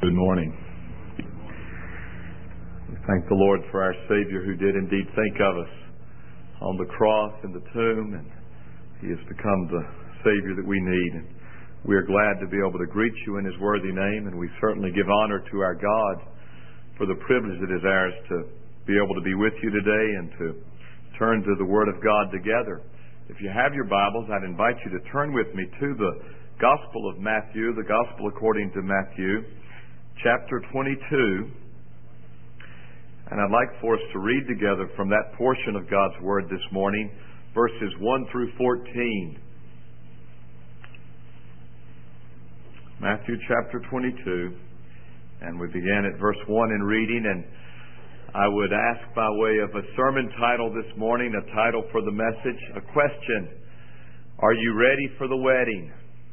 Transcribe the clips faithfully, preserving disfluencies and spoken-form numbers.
Good morning. We thank the Lord for our Savior who did indeed think of us on the cross and the tomb, and He has become the Savior that we need. And we are glad to be able to greet you in His worthy name, and we certainly give honor to our God for the privilege that is ours to be able to be with you today and to turn to the Word of God together. If you have your Bibles, I'd invite you to turn with me to the Gospel of Matthew, the Gospel according to Matthew, chapter twenty-two. And I'd like for us to read together from that portion of God's Word this morning, verses one through fourteen. Matthew chapter twenty-two, and we begin at verse one in reading. And I would ask, by way of a sermon title this morning, a title for the message, a question: are you ready for the wedding?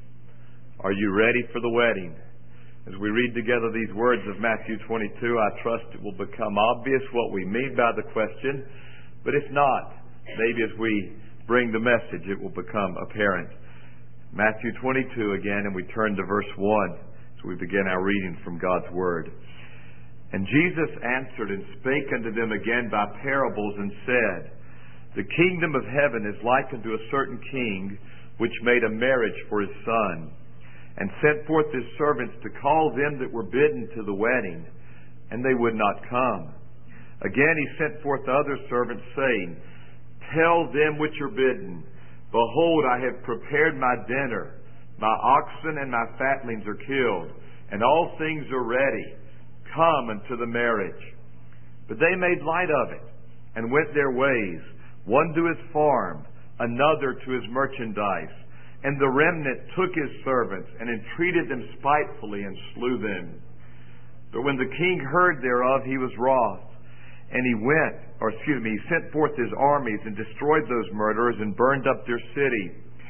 Are you ready for the wedding? As we read together these words of Matthew twenty-two, I trust it will become obvious what we mean by the question. But if not, maybe as we bring the message, it will become apparent. Matthew twenty-two again, and we turn to verse one as we begin our reading from God's Word. And Jesus answered and spake unto them again by parables, and said, The kingdom of heaven is like unto a certain king, which made a marriage for his son, and sent forth his servants to call them that were bidden to the wedding, and they would not come. Again he sent forth other servants, saying, Tell them which are bidden, Behold, I have prepared my dinner. My oxen and my fatlings are killed, and all things are ready. Come unto the marriage. But they made light of it, and went their ways, one to his farm, another to his merchandise. And the remnant took his servants, and entreated them spitefully, and slew them. But when the king heard thereof, he was wroth. And he went, or excuse me, he sent forth his armies, and destroyed those murderers, and burned up their city.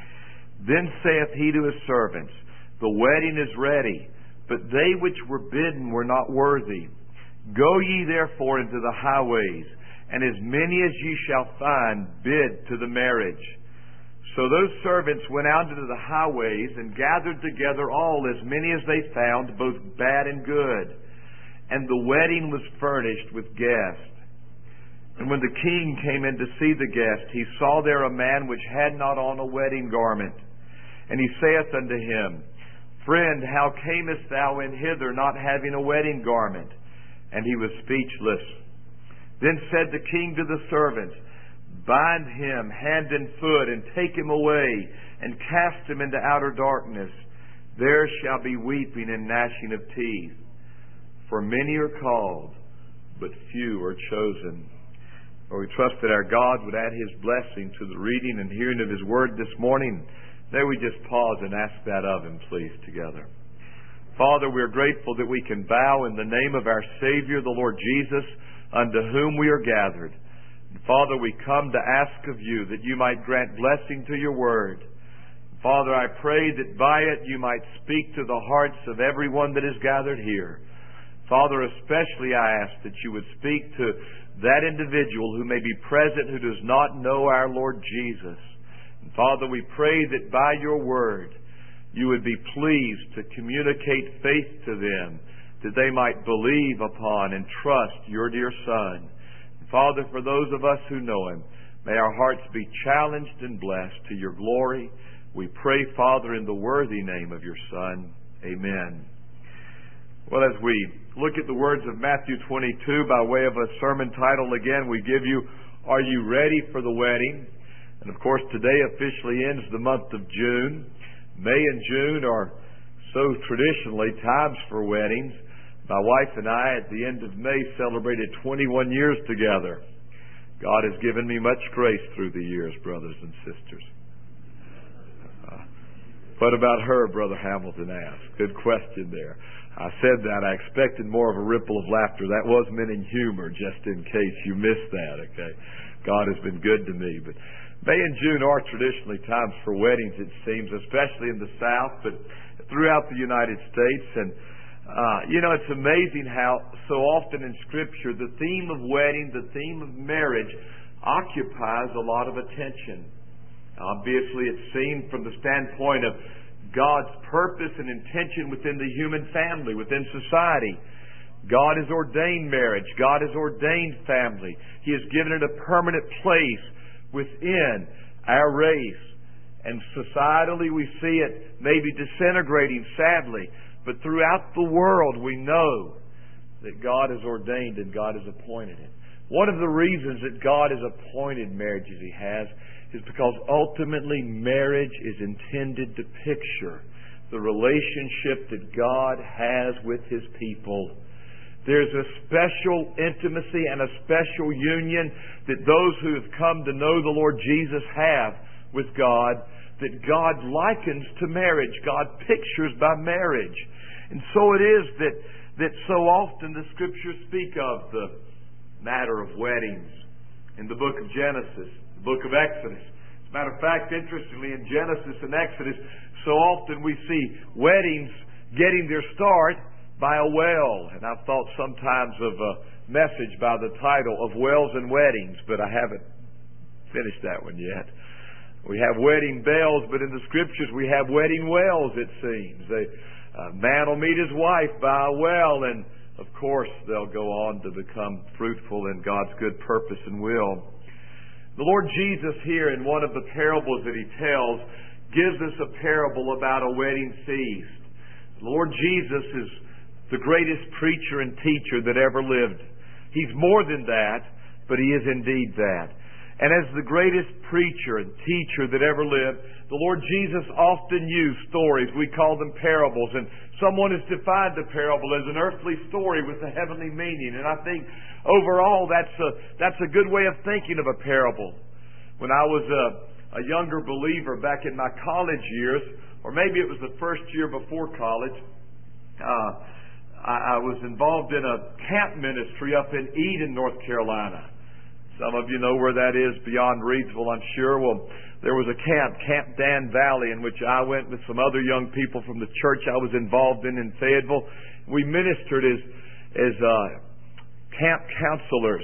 Then saith he to his servants, The wedding is ready, but they which were bidden were not worthy. Go ye therefore into the highways, and as many as ye shall find, bid to the marriage. So those servants went out into the highways, and gathered together all, as many as they found, both bad and good. And the wedding was furnished with guests. And when the king came in to see the guest, he saw there a man which had not on a wedding garment. And he saith unto him, Friend, how camest thou in hither, not having a wedding garment? And he was speechless. Then said the king to the servants, Bind him hand and foot, and take him away, and cast him into outer darkness. There shall be weeping and gnashing of teeth. For many are called, but few are chosen. Lord, we trust that our God would add His blessing to the reading and hearing of His Word this morning. May we just pause and ask that of Him, please, together. Father, we are grateful that we can bow in the name of our Savior, the Lord Jesus, unto whom we are gathered. Father, we come to ask of you that you might grant blessing to your word. Father, I pray that by it you might speak to the hearts of everyone that is gathered here. Father, especially I ask that you would speak to that individual who may be present who does not know our Lord Jesus. And Father, we pray that by your word you would be pleased to communicate faith to them, that they might believe upon and trust your dear Son. Father, for those of us who know Him, may our hearts be challenged and blessed to your glory. We pray, Father, in the worthy name of your Son. Amen. Well, as we look at the words of Matthew twenty-two by way of a sermon title, again, we give you, Are you ready for the wedding? And of course, today officially ends the month of June. May and June are so traditionally times for weddings. My wife and I, at the end of May, celebrated twenty-one years together. God has given me much grace through the years, brothers and sisters. Uh, what about her, Brother Hamilton asked. Good question there. I said that. I expected more of a ripple of laughter. That was meant in humor, just in case you missed that, okay? God has been good to me. But May and June are traditionally times for weddings, it seems, especially in the South, but throughout the United States. And Uh, you know, it's amazing how so often in Scripture the theme of wedding, the theme of marriage occupies a lot of attention. Obviously, it's seen from the standpoint of God's purpose and intention within the human family, within society. God has ordained marriage. God has ordained family. He has given it a permanent place within our race. And societally we see it maybe disintegrating, sadly. But throughout the world we know that God has ordained and God has appointed it. One of the reasons that God has appointed marriage as He has is because ultimately marriage is intended to picture the relationship that God has with His people. There's a special intimacy and a special union that those who have come to know the Lord Jesus have with God, that God likens to marriage. God pictures by marriage. And so it is that, that so often the Scriptures speak of the matter of weddings in the book of Genesis, the book of Exodus. As a matter of fact, interestingly, in Genesis and Exodus, so often we see weddings getting their start by a well. And I've thought sometimes of a message by the title of Wells and Weddings, but I haven't finished that one yet. We have wedding bells, but in the Scriptures we have wedding wells, it seems. A, a man will meet his wife by a well, and of course they'll go on to become fruitful in God's good purpose and will. The Lord Jesus here, in one of the parables that He tells, gives us a parable about a wedding feast. The Lord Jesus is the greatest preacher and teacher that ever lived. He's more than that, but He is indeed that. And as the greatest preacher and teacher that ever lived, the Lord Jesus often used stories. We call them parables. And someone has defined a parable as an earthly story with a heavenly meaning. And I think overall that's a, that's a good way of thinking of a parable. When I was a, a younger believer back in my college years, or maybe it was the first year before college, uh, I, I was involved in a camp ministry up in Eden, North Carolina. Some of you know where that is, beyond Reedsville, I'm sure. Well, there was a camp, Camp Dan Valley, in which I went with some other young people from the church I was involved in in Fayetteville. We ministered as as uh, camp counselors.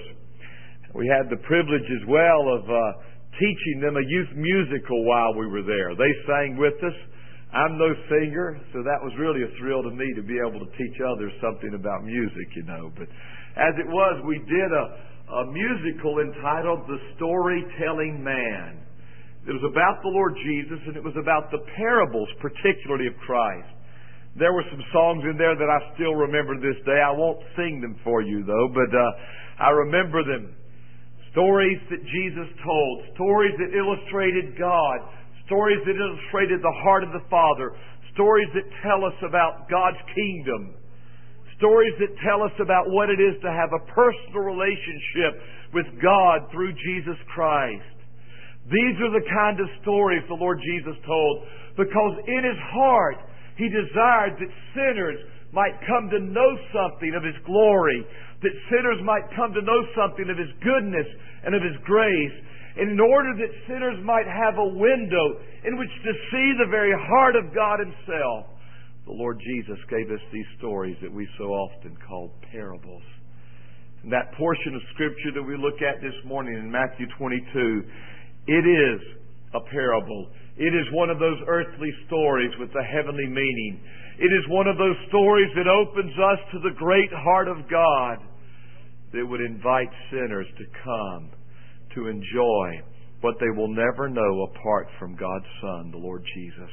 We had the privilege as well of uh, teaching them a youth musical while we were there. They sang with us. I'm no singer, so that was really a thrill to me to be able to teach others something about music, you know. But as it was, we did a a musical entitled The Storytelling Man. It was about the Lord Jesus, and it was about the parables, particularly of Christ. There were some songs in there that I still remember this day. I won't sing them for you, though, but uh, I remember them. Stories that Jesus told, stories that illustrated God, stories that illustrated the heart of the Father, stories that tell us about God's kingdom, stories that tell us about what it is to have a personal relationship with God through Jesus Christ. These are the kind of stories the Lord Jesus told because in His heart He desired that sinners might come to know something of His glory, that sinners might come to know something of His goodness and of His grace, and in order that sinners might have a window in which to see the very heart of God Himself. The Lord Jesus gave us these stories that we so often call parables. And that portion of Scripture that we look at this morning in Matthew twenty-two, it is a parable. It is one of those earthly stories with a heavenly meaning. It is one of those stories that opens us to the great heart of God that would invite sinners to come to enjoy what they will never know apart from God's Son, the Lord Jesus.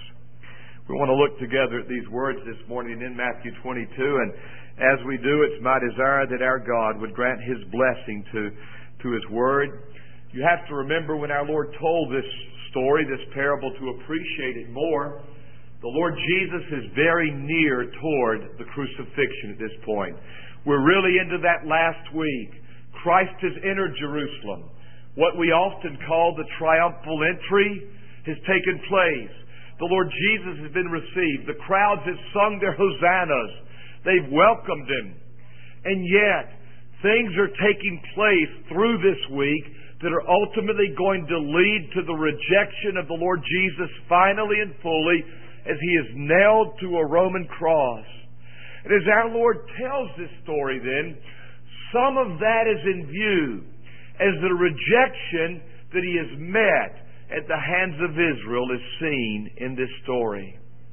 We want to look together at these words this morning in Matthew twenty-two, and as we do, it's my desire that our God would grant His blessing to, to His Word. You have to remember when our Lord told this story, this parable, to appreciate it more. The Lord Jesus is very near toward the crucifixion at this point. We're really into that last week. Christ has entered Jerusalem. What we often call the triumphal entry has taken place. The Lord Jesus has been received. The crowds have sung their hosannas. They've welcomed Him. And yet, things are taking place through this week that are ultimately going to lead to the rejection of the Lord Jesus finally and fully as He is nailed to a Roman cross. And as our Lord tells this story then, some of that is in view as the rejection that He has met at the hands of Israel is seen in this story.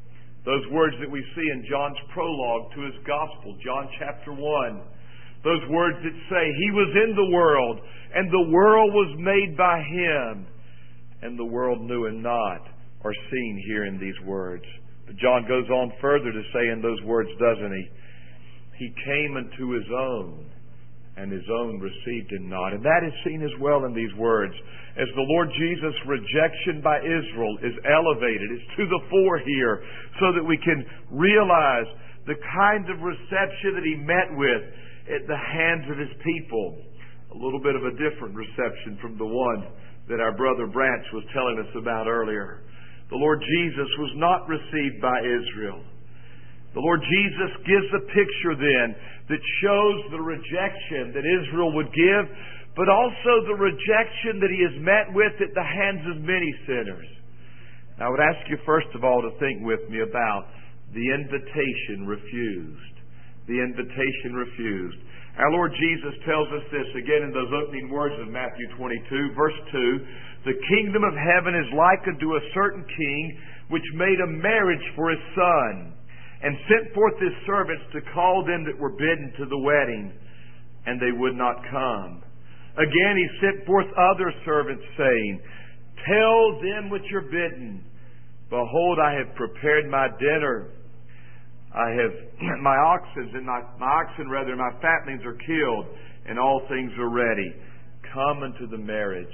Those words that we see in John's prologue to his gospel, John chapter one. Those words that say, He was in the world, and the world was made by Him, and the world knew Him not, are seen here in these words. But John goes on further to say in those words, doesn't he? He came unto His own, and His own received Him not. And that is seen as well in these words. As the Lord Jesus' rejection by Israel is elevated, it's to the fore here, so that we can realize the kind of reception that He met with at the hands of His people. A little bit of a different reception from the one that our brother Branch was telling us about earlier. The Lord Jesus was not received by Israel. The Lord Jesus gives a picture then that shows the rejection that Israel would give, but also the rejection that He has met with at the hands of many sinners. Now, I would ask you first of all to think with me about the invitation refused. The invitation refused. Our Lord Jesus tells us this again in those opening words of Matthew twenty-two, verse two. The kingdom of heaven is like unto a certain king which made a marriage for his son, and sent forth his servants to call them that were bidden to the wedding, and they would not come. Again he sent forth other servants, saying, Tell them which are bidden, Behold, I have prepared my dinner. I have my oxen and my, my oxen rather my fatlings are killed, and all things are ready. Come unto the marriage.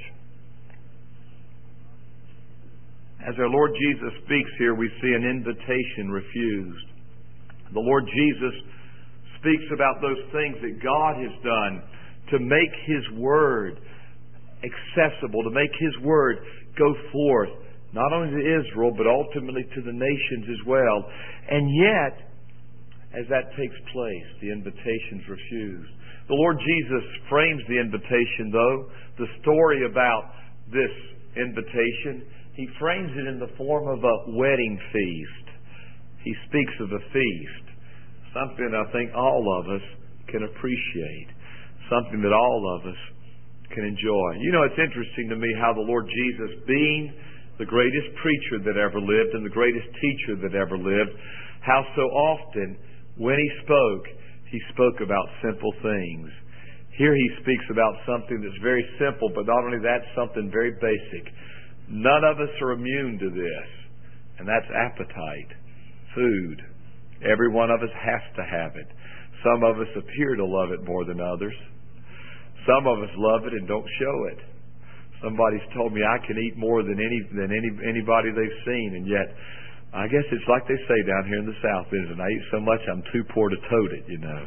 As our Lord Jesus speaks here, we see an invitation refused. The Lord Jesus speaks about those things that God has done to make His Word accessible, to make His Word go forth, not only to Israel, but ultimately to the nations as well. And yet, as that takes place, the invitation's refused. The Lord Jesus frames the invitation, though, the story about this invitation, He frames it in the form of a wedding feast. He speaks of a feast, something I think all of us can appreciate, something that all of us can enjoy. You know, it's interesting to me how the Lord Jesus, being the greatest preacher that ever lived and the greatest teacher that ever lived, how so often when He spoke, He spoke about simple things. Here He speaks about something that's very simple, but not only that, something very basic. None of us are immune to this, and that's appetite, food. Every one of us has to have it. Some of us appear to love it more than others. Some of us love it and don't show it. Somebody's told me I can eat more than any than any anybody they've seen, and yet I guess it's like they say down here in the South, isn't it? I eat so much I'm too poor to tote it, you know.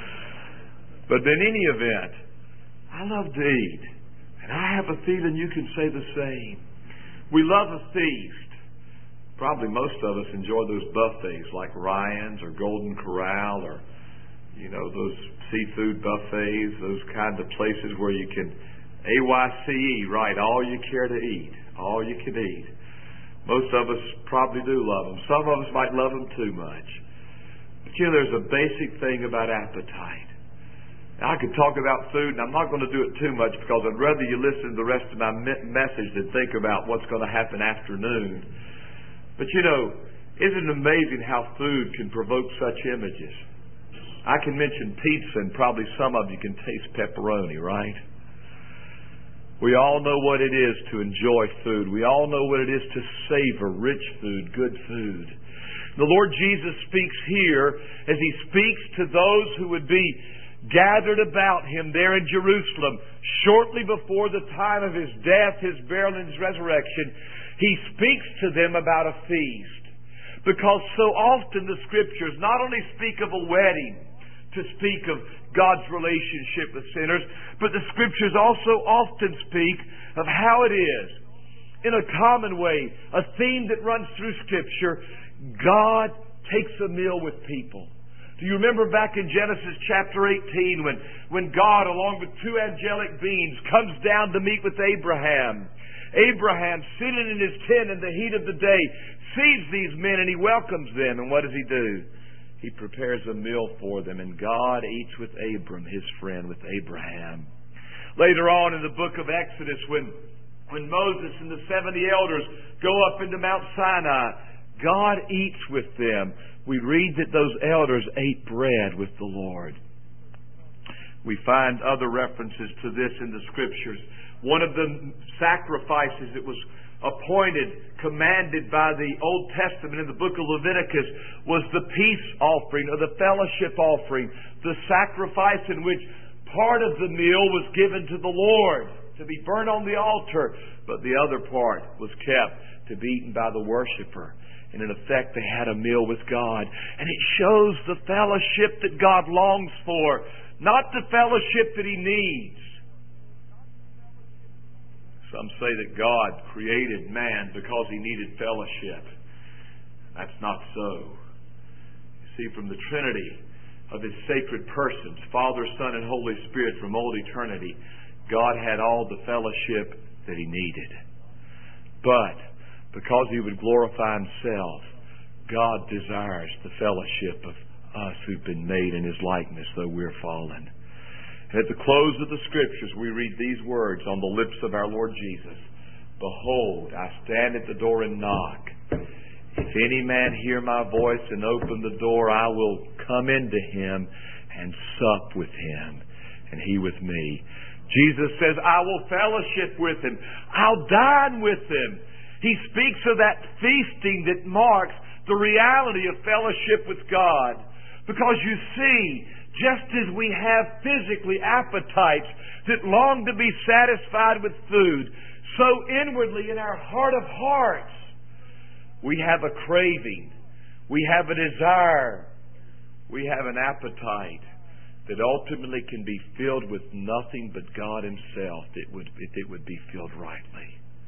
But in any event, I love to eat, and I have a feeling you can say the same. We love a feast. Probably most of us enjoy those buffets like Ryan's or Golden Corral or, you know, those seafood buffets, those kinds of places where you can A Y C E, right, all you care to eat, all you can eat. Most of us probably do love them. Some of us might love them too much. But you know, there's a basic thing about appetite. Now, I could talk about food, and I'm not going to do it too much because I'd rather you listen to the rest of my message than think about what's going to happen afternoon. But you know, isn't it amazing how food can provoke such images? I can mention pizza, and probably some of you can taste pepperoni, right? We all know what it is to enjoy food. We all know what it is to savor rich food, good food. The Lord Jesus speaks here as He speaks to those who would be gathered about Him there in Jerusalem shortly before the time of His death, His burial, and His resurrection. He speaks to them about a feast. Because so often the Scriptures not only speak of a wedding to speak of God's relationship with sinners, but the Scriptures also often speak of how it is, in a common way, a theme that runs through Scripture, God takes a meal with people. Do you remember back in Genesis chapter eighteen when, when God, along with two angelic beings, comes down to meet with Abraham? Abraham, sitting in his tent in the heat of the day, sees these men and he welcomes them. And what does he do? He prepares a meal for them, and God eats with Abram, his friend, with Abraham. Later on in the book of Exodus, when, when Moses and the seventy elders go up into Mount Sinai, God eats with them. We read that those elders ate bread with the Lord. We find other references to this in the Scriptures. One of the sacrifices that was appointed, commanded by the Old Testament in the book of Leviticus was the peace offering or the fellowship offering, the sacrifice in which part of the meal was given to the Lord to be burnt on the altar, but the other part was kept to be eaten by the worshiper. And in effect, they had a meal with God. And it shows the fellowship that God longs for, not the fellowship that He needs. Some say that God created man because He needed fellowship. That's not so. You see, from the Trinity of His sacred persons, Father, Son, and Holy Spirit from old eternity, God had all the fellowship that He needed. But because He would glorify Himself, God desires the fellowship of us who've been made in His likeness, though we're fallen. At the close of the Scriptures, we read these words on the lips of our Lord Jesus. Behold, I stand at the door and knock. If any man hear my voice and open the door, I will come into him and sup with him, and he with me. Jesus says, I will fellowship with him. I'll dine with him. He speaks of that feasting that marks the reality of fellowship with God. Because you see, just as we have physically appetites that long to be satisfied with food, so inwardly in our heart of hearts, we have a craving, we have a desire, we have an appetite that ultimately can be filled with nothing but God Himself if it would, if it would be filled rightly.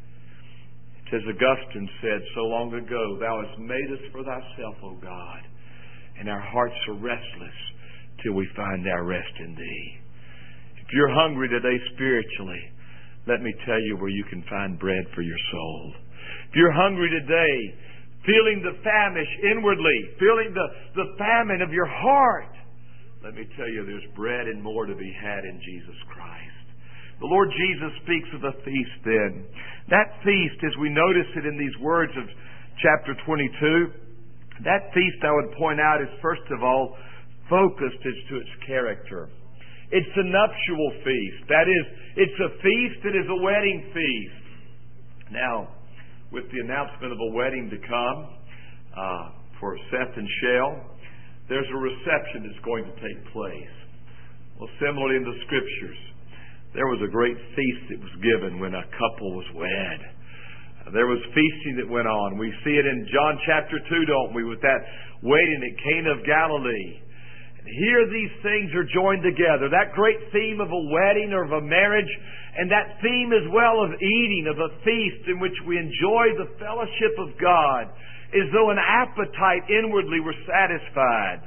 It's as Augustine said so long ago, Thou hast made us for Thyself, O God, and our hearts are restless till we find our rest in Thee. If you're hungry today spiritually, let me tell you where you can find bread for your soul. If you're hungry today, feeling the famish inwardly, feeling the, the famine of your heart, let me tell you there's bread and more to be had in Jesus Christ. The Lord Jesus speaks of a feast then. That feast, as we notice it in these words of chapter twenty-two, that feast I would point out is first of all focused as to its character. It's a nuptial feast. That is, it's a feast that is a wedding feast. Now, with the announcement of a wedding to come uh, for Seth and Shell, there's a reception that's going to take place. Well, similarly in the Scriptures, there was a great feast that was given when a couple was wed. Uh, there was feasting that went on. We see it in John chapter two, don't we, with that wedding at Cana of Galilee. Here these things are joined together. That great theme of a wedding or of a marriage, and that theme as well of eating, of a feast in which we enjoy the fellowship of God, as though an appetite inwardly were satisfied.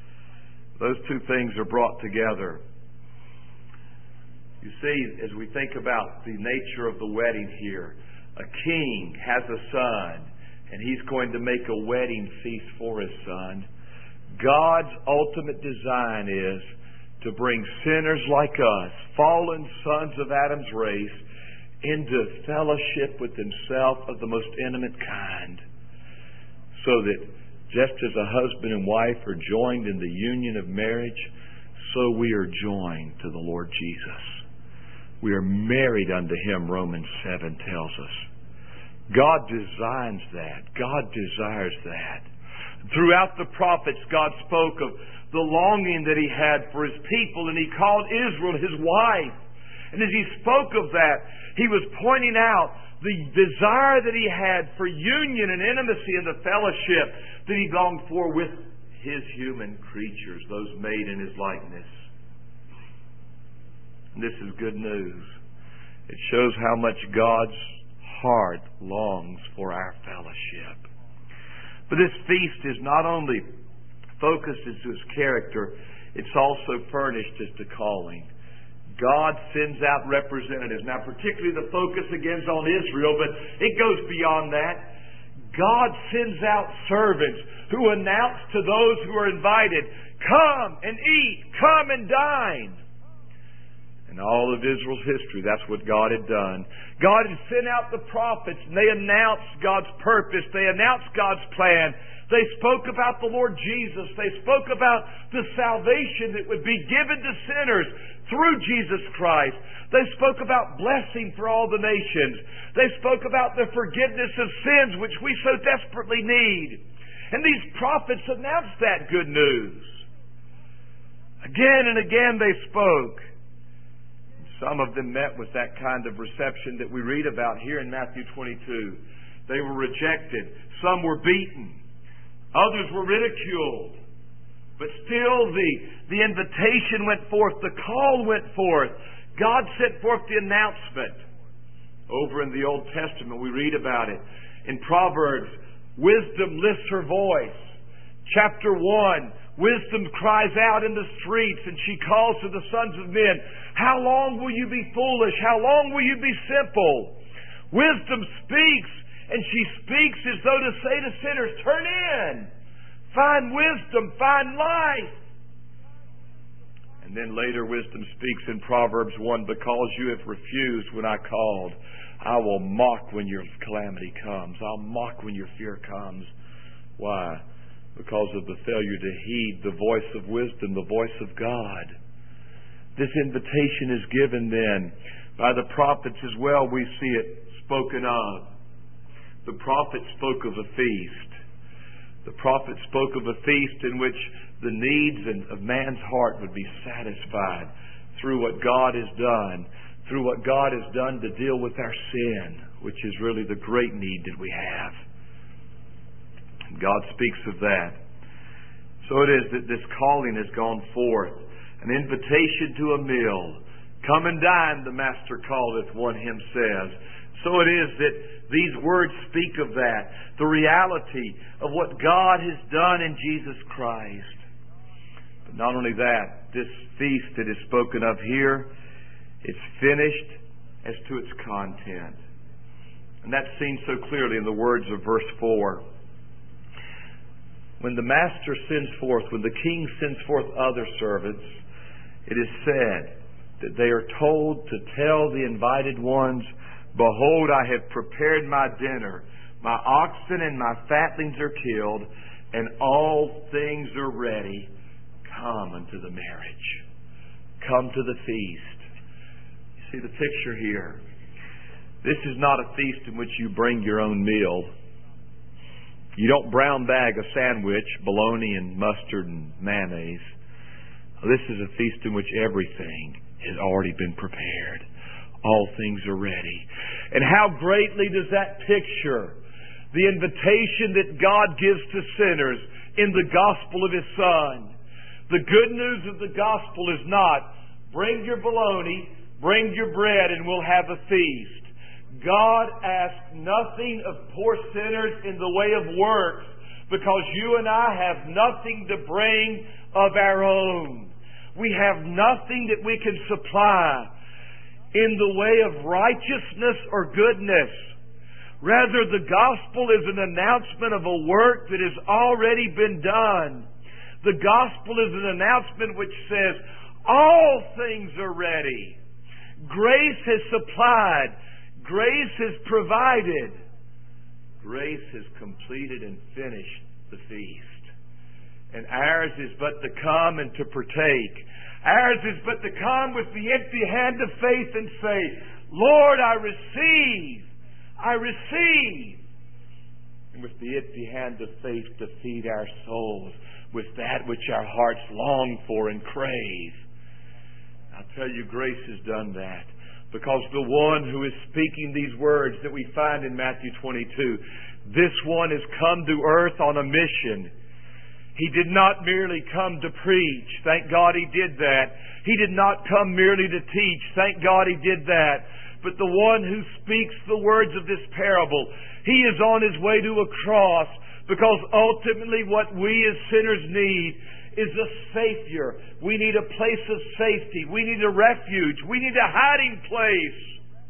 Those two things are brought together. You see, as we think about the nature of the wedding here, a king has a son, and he's going to make a wedding feast for his son. God's ultimate design is to bring sinners like us, fallen sons of Adam's race, into fellowship with Himself of the most intimate kind. So that just as a husband and wife are joined in the union of marriage, so we are joined to the Lord Jesus. We are married unto Him, Romans seven tells us. God designs that. God desires that. Throughout the prophets, God spoke of the longing that He had for His people, and He called Israel His wife. And as He spoke of that, He was pointing out the desire that He had for union and intimacy and the fellowship that He longed for with His human creatures, those made in His likeness. And this is good news. It shows how much God's heart longs for our fellowship. But this feast is not only focused as to its character, it's also furnished as to calling. God sends out representatives. Now, particularly the focus again is on Israel, but it goes beyond that. God sends out servants who announce to those who are invited, come and eat, come and dine. In all of Israel's history, that's what God had done. God had sent out the prophets, and they announced God's purpose. They announced God's plan. They spoke about the Lord Jesus. They spoke about the salvation that would be given to sinners through Jesus Christ. They spoke about blessing for all the nations. They spoke about the forgiveness of sins, which we so desperately need. And these prophets announced that good news. Again and again they spoke. Some of them met with that kind of reception that we read about here in Matthew twenty-two. They were rejected. Some were beaten. Others were ridiculed. But still the, the invitation went forth. The call went forth. God sent forth the announcement. Over in the Old Testament we read about it. In Proverbs, wisdom lifts her voice. Chapter one, wisdom cries out in the streets and she calls to the sons of men. How long will you be foolish? How long will you be simple? Wisdom speaks, and she speaks as though to say to sinners, turn in. Find wisdom. Find life. And then later wisdom speaks in Proverbs one, because you have refused when I called, I will mock when your calamity comes. I'll mock when your fear comes. Why? Because of the failure to heed the voice of wisdom, the voice of God. This invitation is given then by the prophets as well. We see it spoken of. The prophet spoke of a feast. The prophet spoke of a feast in which the needs of man's heart would be satisfied through what God has done, through what God has done to deal with our sin, which is really the great need that we have. God speaks of that. So it is that this calling has gone forth. An invitation to a meal. Come and dine, the Master calleth, one hymn says. So it is that these words speak of that. The reality of what God has done in Jesus Christ. But not only that, this feast that is spoken of here, it's finished as to its content. And that's seen so clearly in the words of verse four. When the Master sends forth, when the King sends forth other servants, it is said that they are told to tell the invited ones, behold, I have prepared my dinner. My oxen and my fatlings are killed, and all things are ready. Come unto the marriage. Come to the feast. You see the picture here. This is not a feast in which you bring your own meal. You don't brown bag a sandwich, bologna and mustard and mayonnaise. This is a feast in which everything has already been prepared. All things are ready. And how greatly does that picture the invitation that God gives to sinners in the gospel of His Son. The good news of the gospel is not, bring your bologna, bring your bread, and we'll have a feast. God asks nothing of poor sinners in the way of works, because you and I have nothing to bring of our own. We have nothing that we can supply in the way of righteousness or goodness. Rather, the gospel is an announcement of a work that has already been done. The gospel is an announcement which says, all things are ready. Grace has supplied. Grace has provided. Grace has completed and finished the feast. And ours is but to come and to partake. Ours is but to come with the empty hand of faith and say, Lord, I receive. I receive. And with the empty hand of faith to feed our souls with that which our hearts long for and crave. I'll tell you, grace has done that. Because the one who is speaking these words that we find in Matthew twenty-two, this one has come to earth on a mission. He did not merely come to preach. Thank God He did that. He did not come merely to teach. Thank God He did that. But the one who speaks the words of this parable, He is on His way to a cross, because ultimately what we as sinners need is a Savior. We need a place of safety. We need a refuge. We need a hiding place.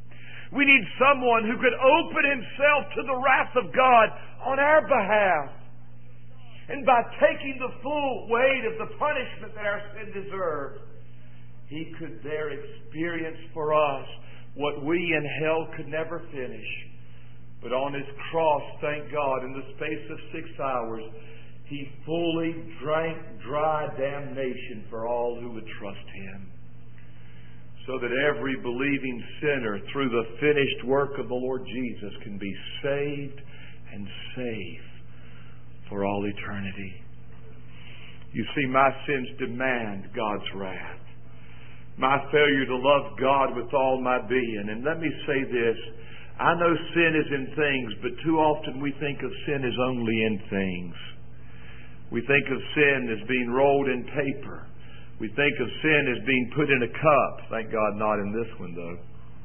We need someone who could open Himself to the wrath of God on our behalf. And by taking the full weight of the punishment that our sin deserves, He could there experience for us what we in hell could never finish. But on His cross, thank God, in the space of six hours, He fully drank dry damnation for all who would trust Him. So that every believing sinner, through the finished work of the Lord Jesus, can be saved and safe for all eternity. You see, my sins demand God's wrath. My failure to love God with all my being. And let me say this. I know sin is in things, but too often we think of sin as only in things. We think of sin as being rolled in paper. We think of sin as being put in a cup. Thank God not in this one, though.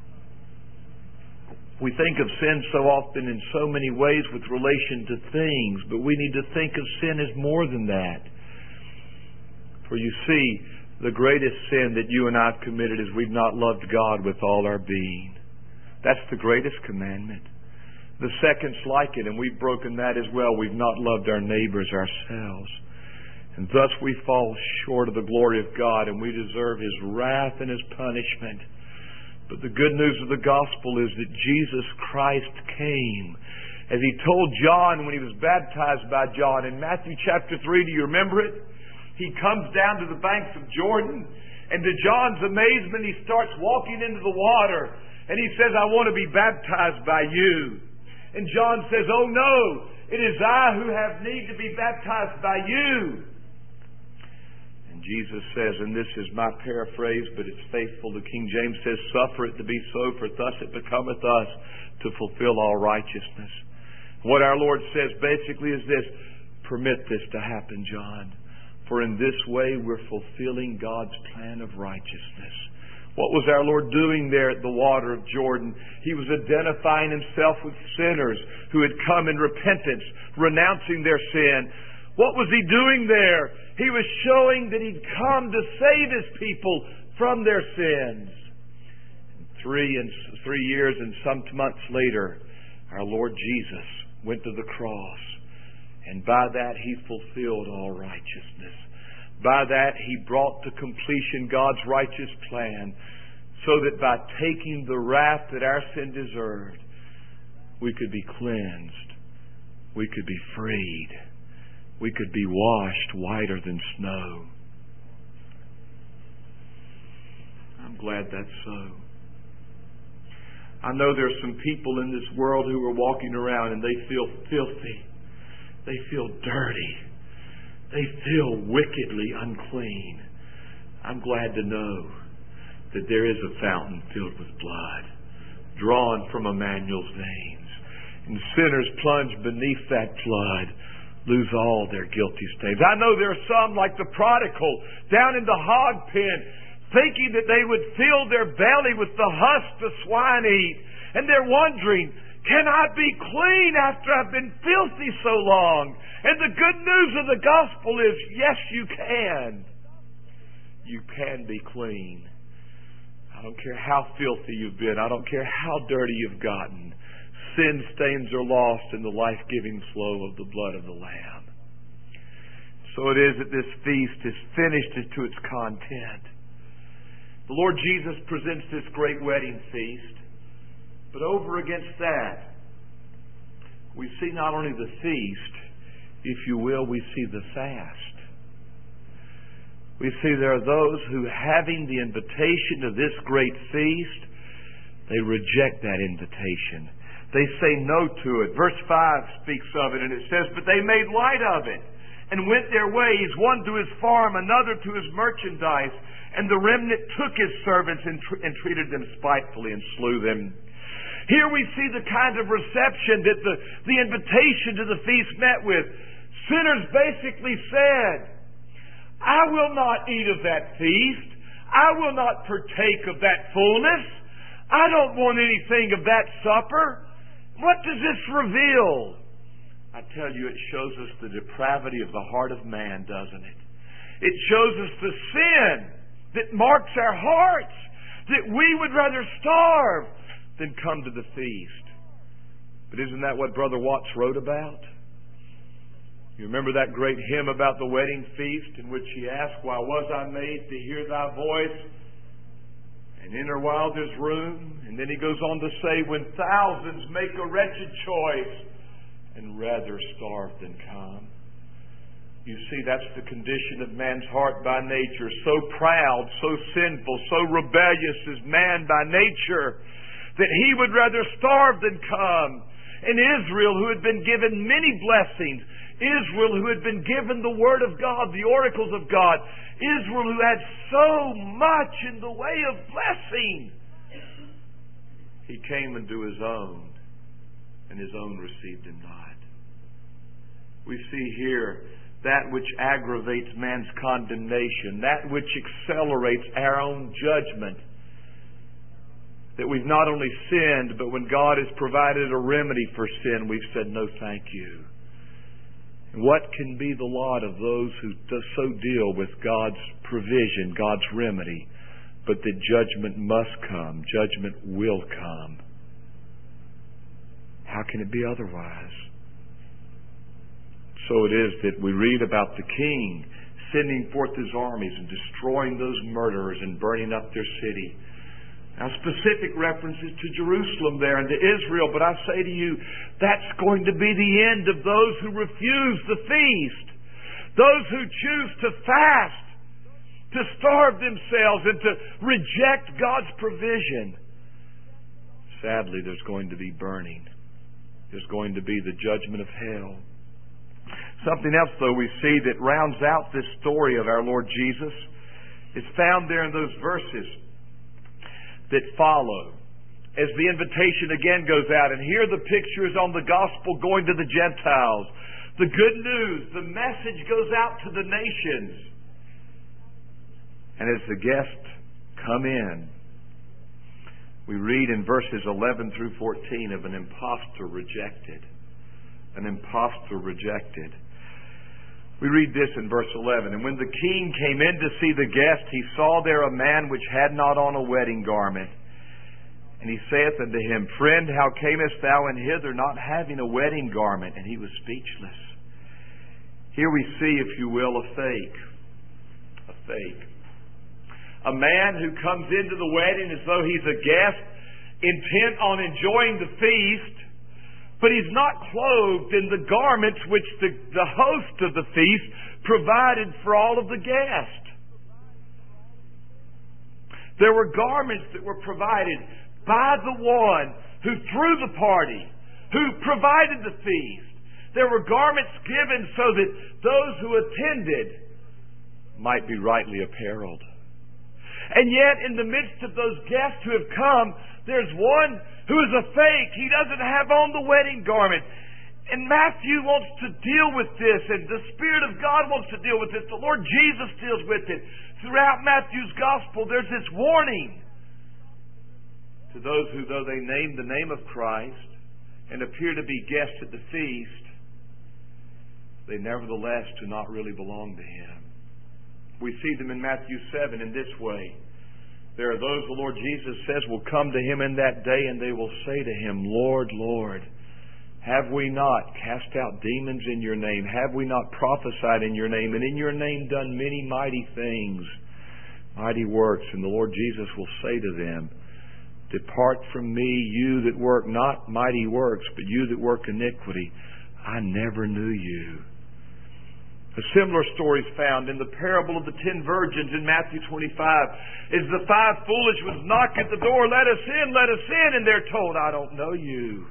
We think of sin so often in so many ways with relation to things, but we need to think of sin as more than that. For you see, the greatest sin that you and I have committed is we've not loved God with all our being. That's the greatest commandment. The second's like it, and we've broken that as well. We've not loved our neighbors ourselves. And thus we fall short of the glory of God, and we deserve His wrath and His punishment. But the good news of the gospel is that Jesus Christ came. As He told John when He was baptized by John in Matthew chapter three, do you remember it? He comes down to the banks of Jordan, and to John's amazement, he starts walking into the water. And he says, I want to be baptized by you. And John says, oh no, it is I who have need to be baptized by you. And Jesus says, and this is my paraphrase, but it's faithful. The King James says, suffer it to be so, for thus it becometh us to fulfill all righteousness. What our Lord says basically is this, permit this to happen, John. For in this way we're fulfilling God's plan of righteousness. What was our Lord doing there at the water of Jordan? He was identifying Himself with sinners who had come in repentance, renouncing their sin. What was He doing there? He was showing that He'd come to save His people from their sins. Three and three years and some months later, our Lord Jesus went to the cross. And by that He fulfilled all righteousness. By that He brought to completion God's righteous plan, so that by taking the wrath that our sin deserved, we could be cleansed. We could be freed. We could be washed whiter than snow. I'm glad that's so. I know there's some people in this world who are walking around and they feel filthy. They feel dirty. They feel wickedly unclean. I'm glad to know that there is a fountain filled with blood, drawn from Emmanuel's veins. And sinners plunge beneath that flood, lose all their guilty stains. I know there are some like the prodigal down in the hog pen, thinking that they would fill their belly with the husk the swine eat. And they're wondering, can I be clean after I've been filthy so long? And the good news of the gospel is, yes, you can. You can be clean. I don't care how filthy you've been. I don't care how dirty you've gotten. Sin stains are lost in the life-giving flow of the blood of the Lamb. So it is that this feast is finished to its content. The Lord Jesus presents this great wedding feast. But over against that, we see not only the feast, if you will, we see the fast. We see there are those who, having the invitation of this great feast, they reject that invitation. They say no to it. Verse five speaks of it, and it says, but they made light of it, and went their ways, one to his farm, another to his merchandise. And the remnant took his servants and, tr- and treated them spitefully and slew them. Here we see the kind of reception that the, the invitation to the feast met with. Sinners basically said, I will not eat of that feast. I will not partake of that fullness. I don't want anything of that supper. What does this reveal? I tell you, it shows us the depravity of the heart of man, doesn't it? It shows us the sin that marks our hearts, that we would rather starve than come to the feast. But isn't that what Brother Watts wrote about? You remember that great hymn about the wedding feast in which he asked, why was I made to hear thy voice? and enter while there's room. And then he goes on to say, when thousands make a wretched choice and rather starve than come. You see, that's the condition of man's heart by nature. So proud, so sinful, so rebellious is man by nature that he would rather starve than come. And Israel, who had been given many blessings, Israel, who had been given the Word of God, the oracles of God, Israel, who had so much in the way of blessing, he came unto his own, and his own received him not. We see here that which aggravates man's condemnation, that which accelerates our own judgment, that we've not only sinned, but when God has provided a remedy for sin, we've said, no, thank you. And what can be the lot of those who so deal with God's provision, God's remedy, but that judgment must come, judgment will come? How can it be otherwise? So it is that we read about the king sending forth his armies and destroying those murderers and burning up their city. Now, specific references to Jerusalem there and to Israel, but I say to you, that's going to be the end of those who refuse the feast. Those who choose to fast, to starve themselves, and to reject God's provision. Sadly, there's going to be burning. There's going to be the judgment of hell. Something else, though, we see that rounds out this story of our Lord Jesus is found there in those verses that follow. As the invitation again goes out, and here the picture is on the gospel going to the Gentiles. The good news, the message goes out to the nations. And as the guests come in, we read in verses eleven through fourteen of an impostor rejected. An impostor rejected. We read this in verse eleven. And when the king came in to see the guest, he saw there a man which had not on a wedding garment. And he saith unto him, Friend, how camest thou in hither not having a wedding garment? And he was speechless. Here we see, if you will, a fake. A fake. A man who comes into the wedding as though he's a guest, intent on enjoying the feast, but he's not clothed in the garments which the, the host of the feast provided for all of the guests. There were garments that were provided by the one who threw the party, who provided the feast. There were garments given so that those who attended might be rightly apparelled. And yet, in the midst of those guests who have come, there's one who is a fake. He doesn't have on the wedding garment. And Matthew wants to deal with this, and the Spirit of God wants to deal with this. The Lord Jesus deals with it. Throughout Matthew's Gospel, there's this warning to those who, though they name the name of Christ and appear to be guests at the feast, they nevertheless do not really belong to Him. We see them in Matthew seven in this way. There are those the Lord Jesus says will come to Him in that day, and they will say to Him, Lord, Lord, have we not cast out demons in your name? Have we not prophesied in your name? And in your name done many mighty things, mighty works? And the Lord Jesus will say to them, Depart from me, you that work not mighty works, but you that work iniquity. I never knew you. A similar story is found in the parable of the ten virgins in Matthew twenty-five. As the five foolish ones knock at the door, let us in, let us in, and they're told, I don't know you.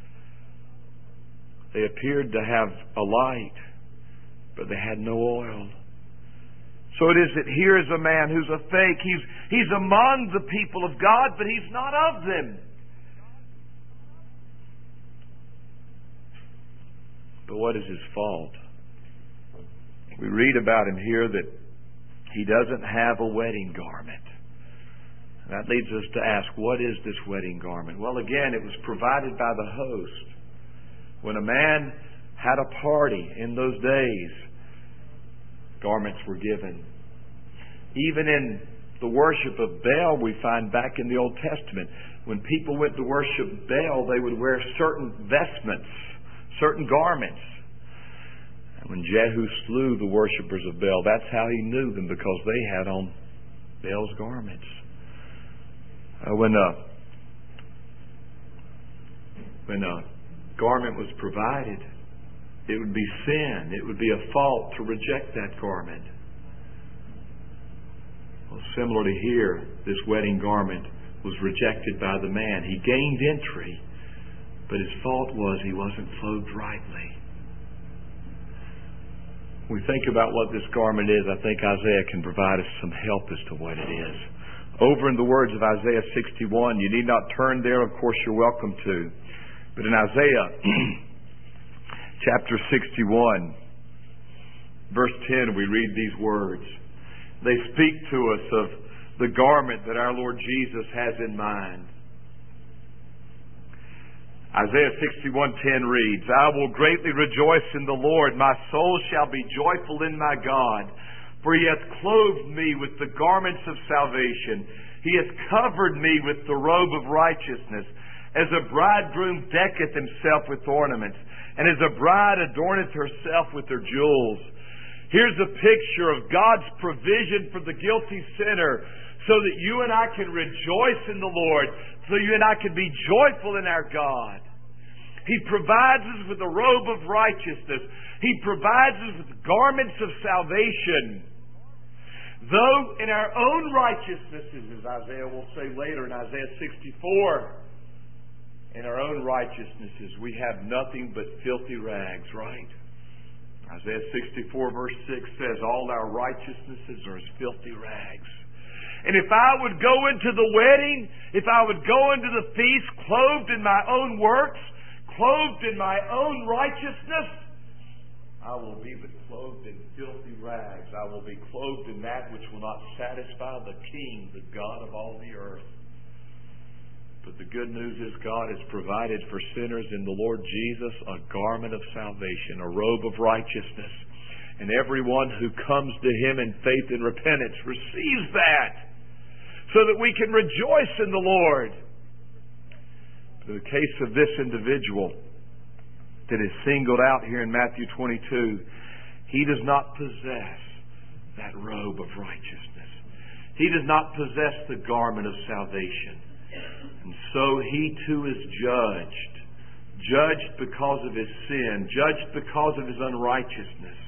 They appeared to have a light, but they had no oil. So it is that here is a man who's a fake. He's, he's among the people of God, but he's not of them. But what is his fault? We read about him here that he doesn't have a wedding garment. That leads us to ask, what is this wedding garment? Well, again, it was provided by the host. When a man had a party in those days, garments were given. Even in the worship of Baal, we find back in the Old Testament, when people went to worship Baal, they would wear certain vestments, certain garments. When Jehu slew the worshippers of Baal, that's how he knew them, because they had on Baal's garments. Uh, when a when a garment was provided, it would be sin. It would be a fault to reject that garment. Well, similarly here, this wedding garment was rejected by the man. He gained entry, but his fault was he wasn't clothed rightly. When we think about what this garment is, I think Isaiah can provide us some help as to what it is. Over in the words of Isaiah sixty-one, you need not turn there, of course you're welcome to. But in Isaiah chapter sixty-one, verse ten, we read these words. They speak to us of the garment that our Lord Jesus has in mind. Isaiah sixty-one ten reads, I will greatly rejoice in the Lord. My soul shall be joyful in my God. For He hath clothed me with the garments of salvation. He hath covered me with the robe of righteousness. As a bridegroom decketh himself with ornaments, and as a bride adorneth herself with her jewels. Here's a picture of God's provision for the guilty sinner, so that you and I can rejoice in the Lord, so you and I can be joyful in our God. He provides us with a robe of righteousness. He provides us with garments of salvation. Though in our own righteousnesses, as Isaiah will say later in Isaiah sixty-four, in our own righteousnesses we have nothing but filthy rags, right? Isaiah sixty-four verse six says, all our righteousnesses are as filthy rags. And if I would go into the wedding, if I would go into the feast clothed in my own works, clothed in my own righteousness, I will be but clothed in filthy rags. I will be clothed in that which will not satisfy the King, the God of all the earth. But the good news is God has provided for sinners in the Lord Jesus a garment of salvation, a robe of righteousness. And everyone who comes to Him in faith and repentance receives that, so that we can rejoice in the Lord. In the case of this individual that is singled out here in Matthew twenty-two, he does not possess that robe of righteousness. He does not possess the garment of salvation. And so he too is judged. Judged because of his sin. Judged because of his unrighteousness.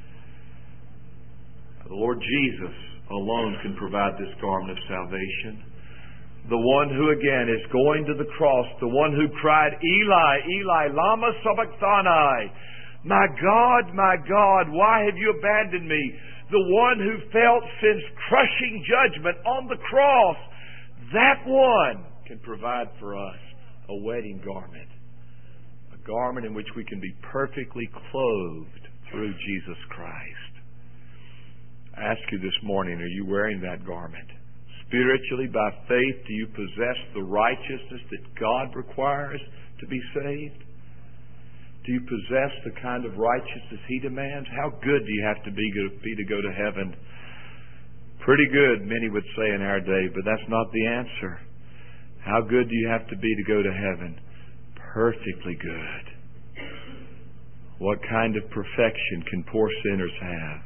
The Lord Jesus alone can provide this garment of salvation. The one who again is going to the cross, the one who cried, Eli, Eli, lama sabachthani. My God, my God, why have you abandoned me? The one who felt sin's crushing judgment on the cross, that one can provide for us a wedding garment. A garment in which we can be perfectly clothed through Jesus Christ. I ask you this morning, are you wearing that garment? Spiritually, by faith, do you possess the righteousness that God requires to be saved? Do you possess the kind of righteousness He demands? How good do you have to be, be to go to heaven? Pretty good, many would say in our day, but that's not the answer. How good do you have to be to go to heaven? Perfectly good. What kind of perfection can poor sinners have?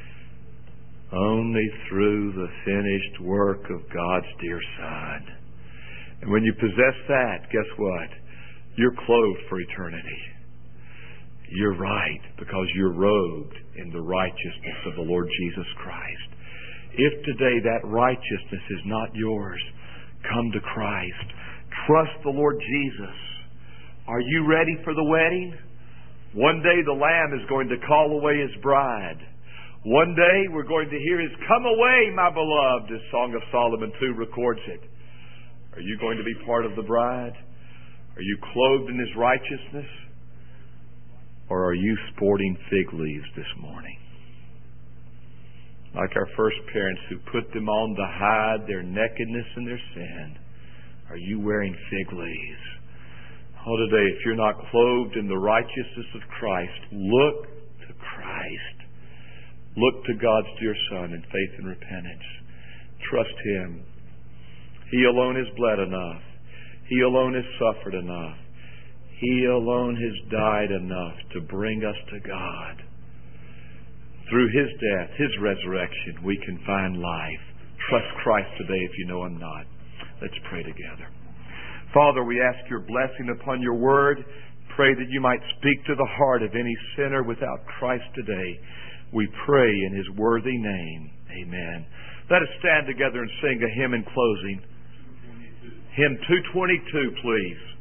Only through the finished work of God's dear Son. And when you possess that, guess what? You're clothed for eternity. You're right, because you're robed in the righteousness of the Lord Jesus Christ. If today that righteousness is not yours, come to Christ. Trust the Lord Jesus. Are you ready for the wedding? One day the Lamb is going to call away His bride. One day we're going to hear His "Come away, my beloved," as Song of Solomon two records it. Are you going to be part of the bride? Are you clothed in His righteousness? Or are you sporting fig leaves this morning? Like our first parents who put them on to hide their nakedness and their sin. Are you wearing fig leaves? Oh, today, if you're not clothed in the righteousness of Christ, look to Christ. Look to God's dear Son in faith and repentance. Trust Him. He alone has bled enough. He alone has suffered enough. He alone has died enough to bring us to God. Through His death, His resurrection, we can find life. Trust Christ today if you know Him not. Let's pray together. Father, we ask your blessing upon your word. Pray that you might speak to the heart of any sinner without Christ today. We pray in his worthy name. Amen. Let us stand together and sing a hymn in closing. Hymn two twenty-two, please.